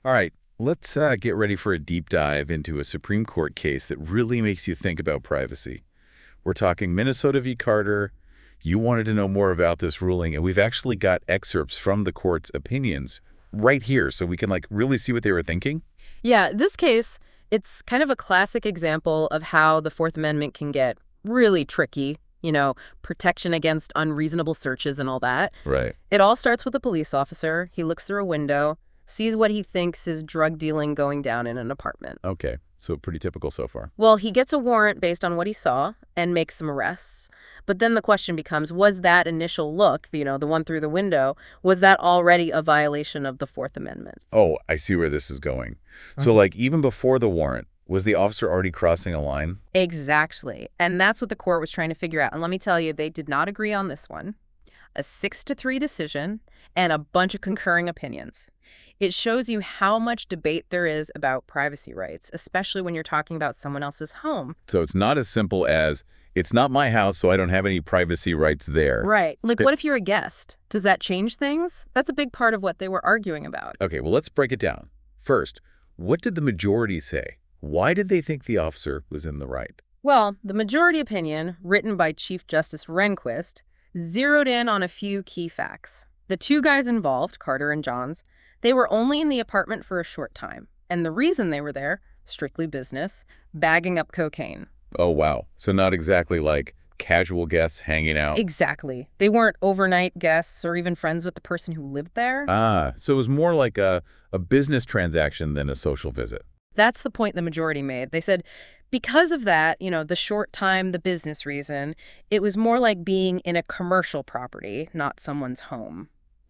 All right, let's get ready for a deep dive into a Supreme Court case that really makes you think about privacy. We're talking Minnesota v. Carter. You wanted to know more about this ruling, and we've actually got excerpts from the court's opinions right here so we can really see what they were thinking. Yeah, this case, it's kind of a classic example of how the Fourth Amendment can get really tricky, protection against unreasonable searches and all that. Right. It all starts with a police officer. He looks through a window, sees what he thinks is drug dealing going down in an apartment. Okay, so pretty typical so far. Well, he gets a warrant based on what he saw and makes some arrests. But then the question becomes, was that initial look, the one through the window, was that already a violation of the Fourth Amendment? Oh, I see where this is going. So, even before the warrant, was the officer already crossing a line? Exactly. And that's what the court was trying to figure out. And let me tell you, they did not agree on this one. A 6-3 decision and a bunch of concurring opinions. It shows you how much debate there is about privacy rights, especially when you're talking about someone else's home. So it's not as simple as, it's not my house, so I don't have any privacy rights there. Right. Like, what if you're a guest? Does that change things? That's a big part of what they were arguing about. Okay, well, let's break it down. First, what did the majority say? Why did they think the officer was in the right? Well, the majority opinion, written by Chief Justice Rehnquist, zeroed in on a few key facts. The two guys involved, Carter and Johns, they were only in the apartment for a short time. And the reason they were there, strictly business, bagging up cocaine. Oh, wow. So not exactly like casual guests hanging out. Exactly. They weren't overnight guests or even friends with the person who lived there. Ah, so it was more like a business transaction than a social visit. That's the point the majority made. They said because of that, the short time, the business reason, it was more like being in a commercial property, not someone's home.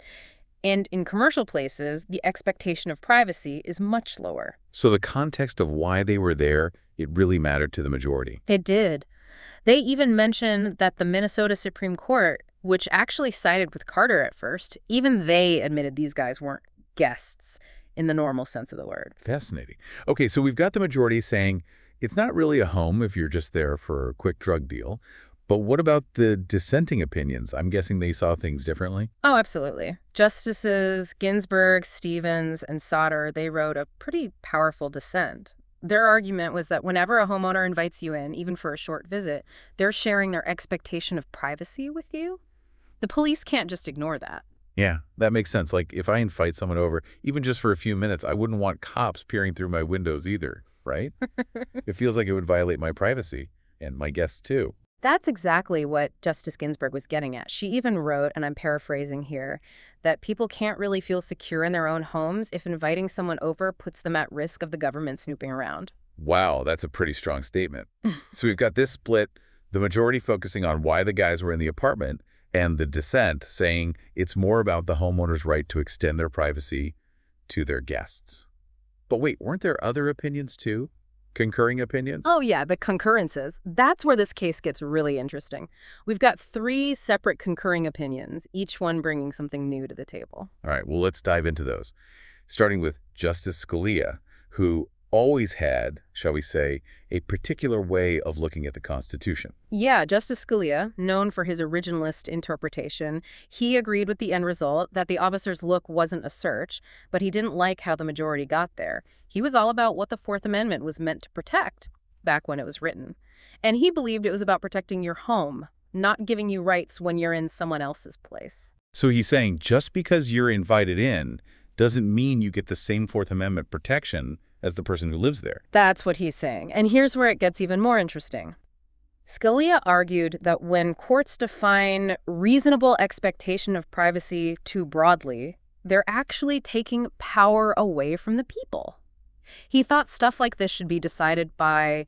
And in commercial places, the expectation of privacy is much lower. So the context of why they were there, it really mattered to the majority. It did. They even mentioned that the Minnesota Supreme Court, which actually sided with Carter at first, even they admitted these guys weren't guests in the normal sense of the word. Fascinating. Okay, so we've got the majority saying it's not really a home if you're just there for a quick drug deal. But what about the dissenting opinions? I'm guessing they saw things differently. Oh, absolutely. Justices Ginsburg, Stevens, and Sauter, they wrote a pretty powerful dissent. Their argument was that whenever a homeowner invites you in, even for a short visit, they're sharing their expectation of privacy with you. The police can't just ignore that. Yeah, that makes sense. Like if I invite someone over, even just for a few minutes, I wouldn't want cops peering through my windows either, right? It feels like it would violate my privacy and my guests too. That's exactly what Justice Ginsburg was getting at. She even wrote, and I'm paraphrasing here, that people can't really feel secure in their own homes if inviting someone over puts them at risk of the government snooping around. Wow, that's a pretty strong statement. So we've got this split, the majority focusing on why the guys were in the apartment, and the dissent saying it's more about the homeowner's right to extend their privacy to their guests. But wait, weren't there other opinions too? Concurring opinions? Oh, yeah, the concurrences. That's where this case gets really interesting. We've got 3 separate concurring opinions, each one bringing something new to the table. All right, well, let's dive into those. Starting with Justice Scalia, who always had, shall we say, a particular way of looking at the Constitution. Yeah, Justice Scalia, known for his originalist interpretation, he agreed with the end result that the officer's look wasn't a search, but he didn't like how the majority got there. He was all about what the Fourth Amendment was meant to protect back when it was written. And he believed it was about protecting your home, not giving you rights when you're in someone else's place. So he's saying just because you're invited in doesn't mean you get the same Fourth Amendment protection as the person who lives there. That's what he's saying. And here's where it gets even more interesting. Scalia argued that when courts define reasonable expectation of privacy too broadly, they're actually taking power away from the people. He thought stuff like this should be decided by,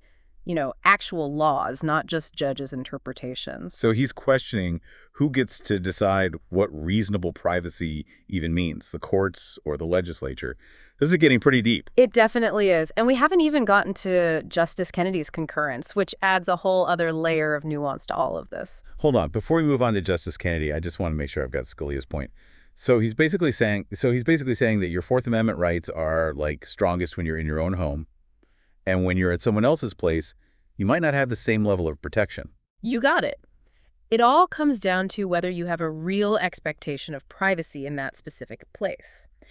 actual laws, not just judges' interpretations. So he's questioning who gets to decide what reasonable privacy even means, the courts or the legislature. This is getting pretty deep. It definitely is. And we haven't even gotten to Justice Kennedy's concurrence, which adds a whole other layer of nuance to all of this. Hold on. Before we move on to Justice Kennedy, I just want to make sure I've got Scalia's point. So he's basically saying that your Fourth Amendment rights are strongest when you're in your own home, and when you're at someone else's place, you might not have the same level of protection. You got it. It all comes down to whether you have a real expectation of privacy in that specific place.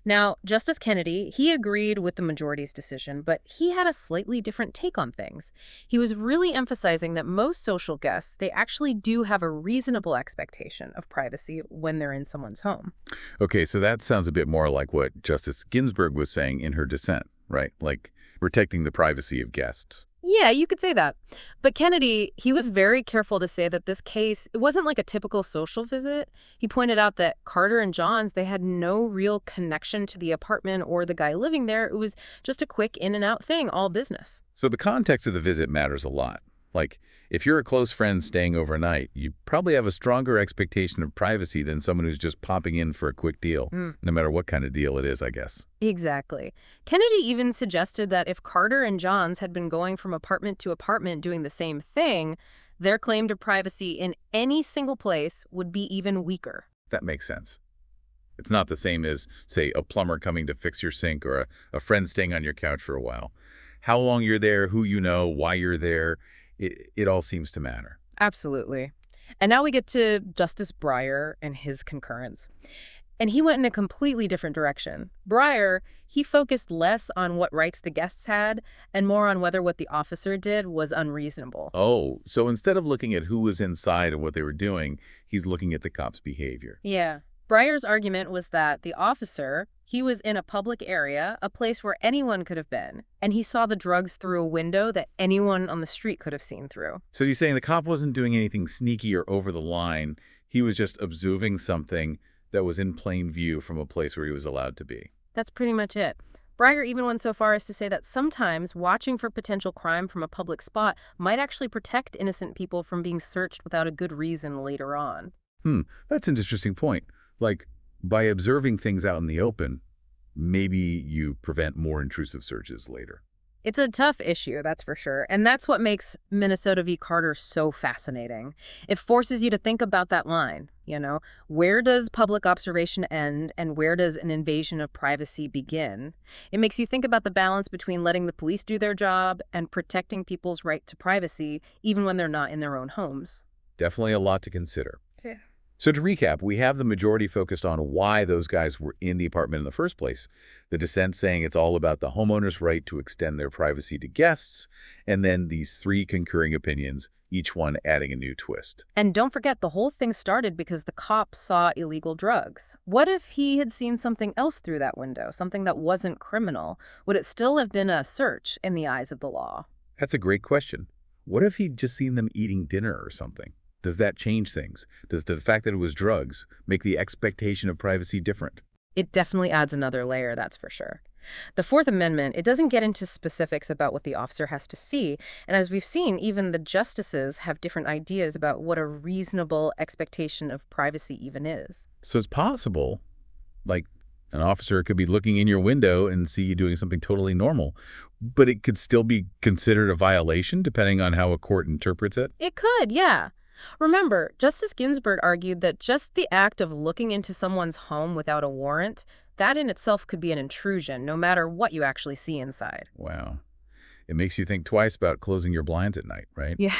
Now, Justice Kennedy, he agreed with the majority's decision, but he had a slightly different take on things. He was really emphasizing that most social guests, they actually do have a reasonable expectation of privacy when they're in someone's home. Okay, so that sounds a bit more like what Justice Ginsburg was saying in her dissent, right? Like protecting the privacy of guests. Yeah, you could say that. But Kennedy, he was very careful to say that this case, it wasn't like a typical social visit. He pointed out that Carter and Johns, they had no real connection to the apartment or the guy living there. It was just a quick in and out thing, all business. So the context of the visit matters a lot. Like, if you're a close friend staying overnight, you probably have a stronger expectation of privacy than someone who's just popping in for a quick deal, no matter what kind of deal it is, I guess. Exactly. Kennedy even suggested that if Carter and Johns had been going from apartment to apartment doing the same thing, their claim to privacy in any single place would be even weaker. That makes sense. It's not the same as, say, a plumber coming to fix your sink or a friend staying on your couch for a while. How long you're there, who you know, why you're there, it all seems to matter. Absolutely. And now we get to Justice Breyer and his concurrence. And he went in a completely different direction. Breyer, he focused less on what rights the guests had and more on whether what the officer did was unreasonable. Oh, so instead of looking at who was inside and what they were doing, he's looking at the cop's behavior. Yeah. Breyer's argument was that the officer, he was in a public area, a place where anyone could have been, and he saw the drugs through a window that anyone on the street could have seen through. So he's saying the cop wasn't doing anything sneaky or over the line. He was just observing something that was in plain view from a place where he was allowed to be. That's pretty much it. Breyer even went so far as to say that sometimes watching for potential crime from a public spot might actually protect innocent people from being searched without a good reason later on. That's an interesting point. Like, by observing things out in the open, maybe you prevent more intrusive searches later. It's a tough issue, that's for sure. And that's what makes Minnesota v. Carter so fascinating. It forces you to think about that line, where does public observation end and where does an invasion of privacy begin? It makes you think about the balance between letting the police do their job and protecting people's right to privacy, even when they're not in their own homes. Definitely a lot to consider. Yeah. So to recap, we have the majority focused on why those guys were in the apartment in the first place, the dissent saying it's all about the homeowner's right to extend their privacy to guests, and then these three concurring opinions, each one adding a new twist. And don't forget, the whole thing started because the cop saw illegal drugs. What if he had seen something else through that window, something that wasn't criminal? Would it still have been a search in the eyes of the law? That's a great question. What if he'd just seen them eating dinner or something? Does that change things? Does the fact that it was drugs make the expectation of privacy different? It definitely adds another layer, that's for sure. The Fourth Amendment, it doesn't get into specifics about what the officer has to see. And as we've seen, even the justices have different ideas about what a reasonable expectation of privacy even is. So it's possible, like, an officer could be looking in your window and see you doing something totally normal, but it could still be considered a violation depending on how a court interprets it? It could, yeah. Remember, Justice Ginsburg argued that just the act of looking into someone's home without a warrant, that in itself could be an intrusion, no matter what you actually see inside. Wow. It makes you think twice about closing your blinds at night, right? Yeah.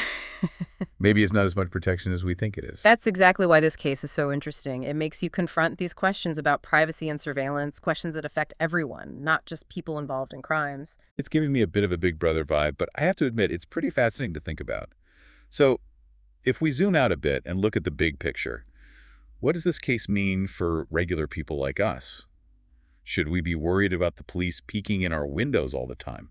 Maybe it's not as much protection as we think it is. That's exactly why this case is so interesting. It makes you confront these questions about privacy and surveillance, questions that affect everyone, not just people involved in crimes. It's giving me a bit of a Big Brother vibe, but I have to admit, it's pretty fascinating to think about. So, if we zoom out a bit and look at the big picture, what does this case mean for regular people like us? Should we be worried about the police peeking in our windows all the time?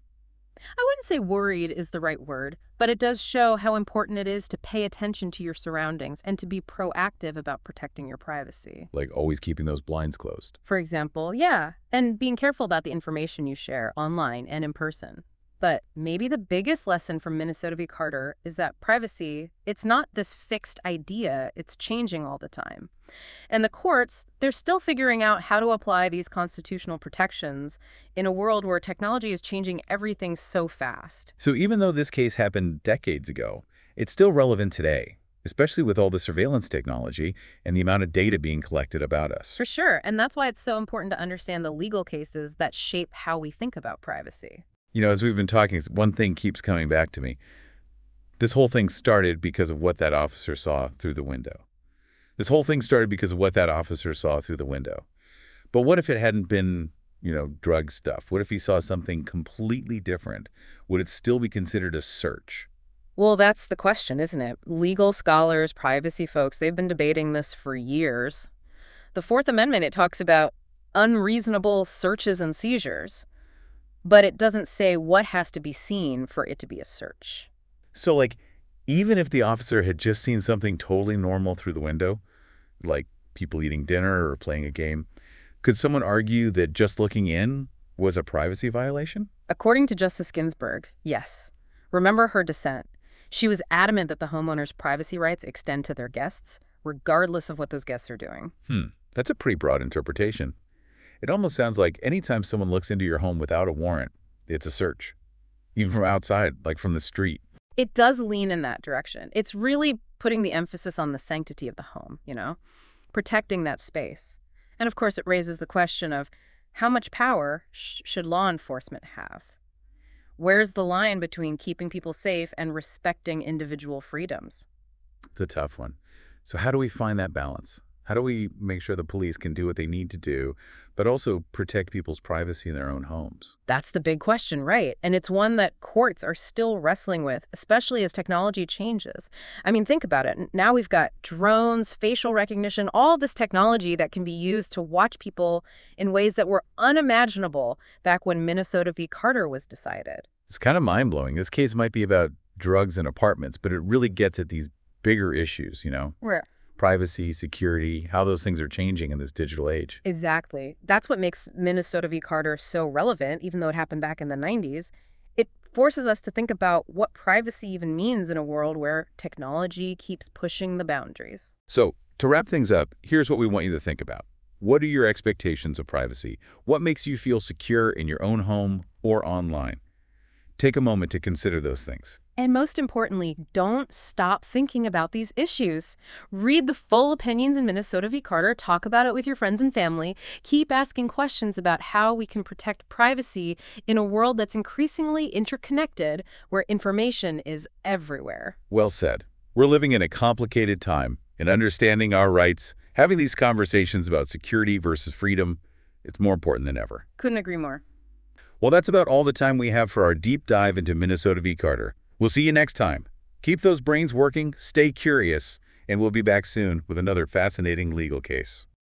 I wouldn't say worried is the right word, but it does show how important it is to pay attention to your surroundings and to be proactive about protecting your privacy. Like always keeping those blinds closed. For example, yeah, and being careful about the information you share online and in person. But maybe the biggest lesson from Minnesota v. Carter is that privacy, it's not this fixed idea, it's changing all the time. And the courts, they're still figuring out how to apply these constitutional protections in a world where technology is changing everything so fast. So even though this case happened decades ago, it's still relevant today, especially with all the surveillance technology and the amount of data being collected about us. For sure, and that's why it's so important to understand the legal cases that shape how we think about privacy. As we've been talking, one thing keeps coming back to me. This whole thing started because of what that officer saw through the window. This whole thing started because of what that officer saw through the window. But what if it hadn't been, drug stuff? What if he saw something completely different? Would it still be considered a search? Well, that's the question, isn't it? Legal scholars, privacy folks, they've been debating this for years. The Fourth Amendment, it talks about unreasonable searches and seizures, but it doesn't say what has to be seen for it to be a search. So, even if the officer had just seen something totally normal through the window, like people eating dinner or playing a game, could someone argue that just looking in was a privacy violation? According to Justice Ginsburg, yes. Remember her dissent. She was adamant that the homeowner's privacy rights extend to their guests, regardless of what those guests are doing. That's a pretty broad interpretation. It almost sounds like anytime someone looks into your home without a warrant, it's a search. Even from outside, like from the street. It does lean in that direction. It's really putting the emphasis on the sanctity of the home, protecting that space. And of course, it raises the question of how much power should law enforcement have? Where's the line between keeping people safe and respecting individual freedoms? It's a tough one. So how do we find that balance? How do we make sure the police can do what they need to do, but also protect people's privacy in their own homes? That's the big question, right? And it's one that courts are still wrestling with, especially as technology changes. I mean, think about it. Now we've got drones, facial recognition, all this technology that can be used to watch people in ways that were unimaginable back when Minnesota v. Carter was decided. It's kind of mind-blowing. This case might be about drugs and apartments, but it really gets at these bigger issues, Where? Privacy, security, how those things are changing in this digital age. Exactly. That's what makes Minnesota v. Carter so relevant, even though it happened back in the 90s. It forces us to think about what privacy even means in a world where technology keeps pushing the boundaries. So, to wrap things up, here's what we want you to think about. What are your expectations of privacy? What makes you feel secure in your own home or online? Take a moment to consider those things. And most importantly, don't stop thinking about these issues. Read the full opinions in Minnesota v. Carter, talk about it with your friends and family, keep asking questions about how we can protect privacy in a world that's increasingly interconnected, where information is everywhere. Well said. We're living in a complicated time, and understanding our rights, having these conversations about security versus freedom, it's more important than ever. Couldn't agree more. Well, that's about all the time we have for our deep dive into Minnesota v. Carter. We'll see you next time. Keep those brains working, stay curious, and we'll be back soon with another fascinating legal case.